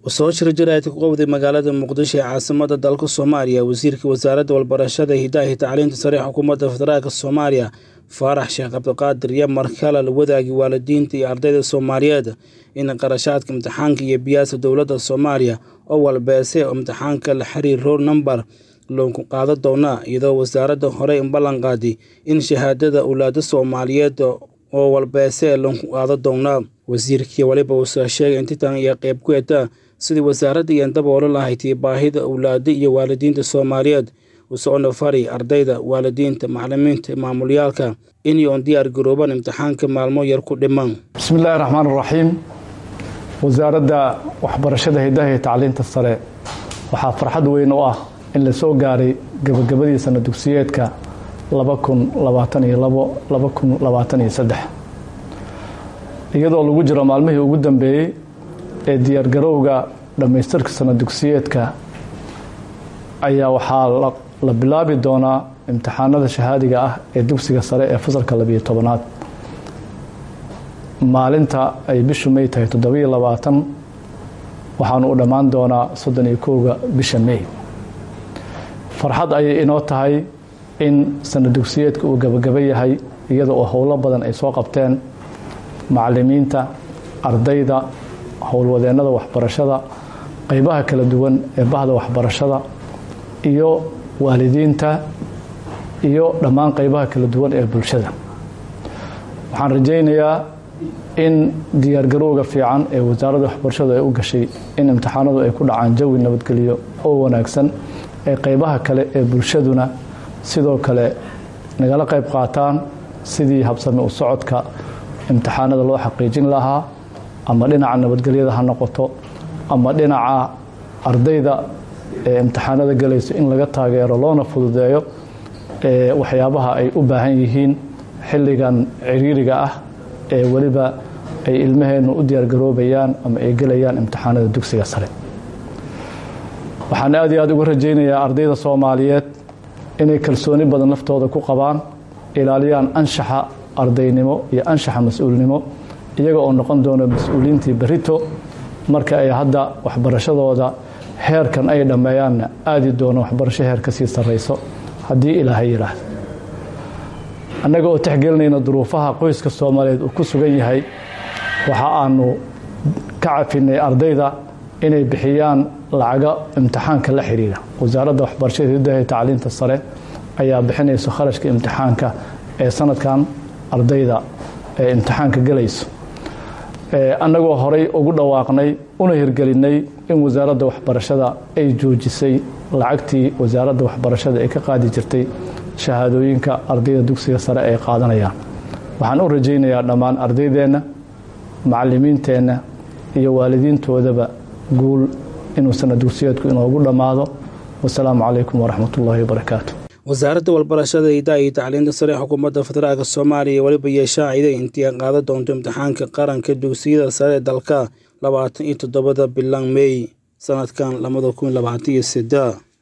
soo shirjiraya ku qabday magaalada Muqdisho ee caasimadda dalka Soomaaliya wasiirka wasaaradda walbarashada hidaha iyo tacliinta sare xukuumadda federaalka Soomaaliya Faarax Sheekh Cabdiqaadir iyo markale la wadaagi waalidiinta iyo ardayda Soomaaliyeed in qarashaadka imtixaanka iyo biyaasa dowladda Soomaaliya oo walbeesay imtixaanka la xiriiro number loo qaado doona iyadoo wasaaradda hore in ballan qaaday in shahaadada awlaadda Soomaaliyeed oo walbeesay loo qaado doona wasiirkii waliba uu sheegay intaan iyo qayb ku ah sidii wasaaradda iyo daboolo lahayd baahida awlaadda iyo waalidiinta Soomaaliyeed usoo fari ardayda waalidiinta macallimiinta maamulyaalka in ay diyaar garoobaan imtixaanka maalmo yar ku dhiman bismillaahir rahmaanir rahiim wasaaradda waxbarashada hidaha iyo tacliinta sare waxa farxad weyn u ah in la soo gaaray gabagabadii sanad dugsiyeedka 2022-2023 iyadoo lagu jiro maalmihii ugu dambeeyay ee diyaar garowga dhamaystirka sanad dugsiyeedka ayaa waxaa la bilaabi doonaa imtixaanada shahaadiga ah ee dugsiga sare ee fasalka 12aad maalinta ay bishu May tahay 27 waxaanu u dhammaan doonaa 31 bisha May farxad ayay inoo tahay in sanad dugsiyeedka uu gabagaba yahay iyadoo howlo badan ay soo qabteen macallimiinta ardayda howlwadeennada waxbarashada qaybaha kala duwan ee bahda waxbarashada iyo waalidiinta iyo dhammaan qaybaha kala duwan ee bulshada waxaan rajaynayaa in diyaar garowga fiican ee wasaaradda waxbarashada ay u gashay in imtixaanadu ay ku dhacaan jawi nabadgelyo oo wanaagsan ee qaybaha kale ee bulshaduna sidoo kale nagala qayb qaataan sidii habsami u socodka imtixaanada loo xaqiijin lahaa ama dhinaca nabadgelyada ha noqoto ama dhinaca ardayda ee imtixaanada galayso in laga taageero loona fududeeyo waxyaabaha ay u baahan yihiin xilligan ciriiriga ah ee waliba ay ilmaheenu u diyaar garoobayaan ama ay galayaan imtixaanada dugsiga sare waxaan aad iyo aad uga rajaynayaa ardayda Soomaaliyeed inay kalsooni badan naftooda ku qabaan ilaaliyaan anshaxa ardaynimo iyo anshaxa mas'uulnimo iyaga oo noqon doona mas'uuliintii barito marka ay hadda waxbarashadooda heerkan ay dhameeyaan aadi doona waxbarasho heer ka sii sareyso hadii Ilaahay yiraahdo annaga oo tixgelinayna duruufaha qoyska Soomaaliyeed uu ku sugan yahay waxa aanu ka cafinay ardayda inay bixiyaan lacaga imtixaanka la xiriira wasaaradda waxbarashada hidaha iyo tacliinta sare ayaa bixinaysa kharashka imtixaanka ee sanadkan ardayda ee imtixaanka galayso annagoo horay ugu dhawaaqnay una hirgelinay in wasaaradda waxbarashada ay joojisay lacagtii wasaaradda waxbarashada ay ka qaadi jirtay shahaadooyinka ardayda dugsiga sare ay qaadanayaan waxaan u rajaynayaa dhammaan ardaydeena macallimiinteena iyo waalidiintoodaba guul inuu sanad dugsiyeedku inoogu dhamaado wassalaamu calaykum waraxmatullaahi wabarakaatuh wasaaradda walbarashada hidaha iyo tacliinta sare xukuumadda federaalka Soomaaliya waliba yeeshaacida intii qaado doonto imtixaanka qaranka dugsiyada sare ee dalka 27 bilan May sanadkan 2023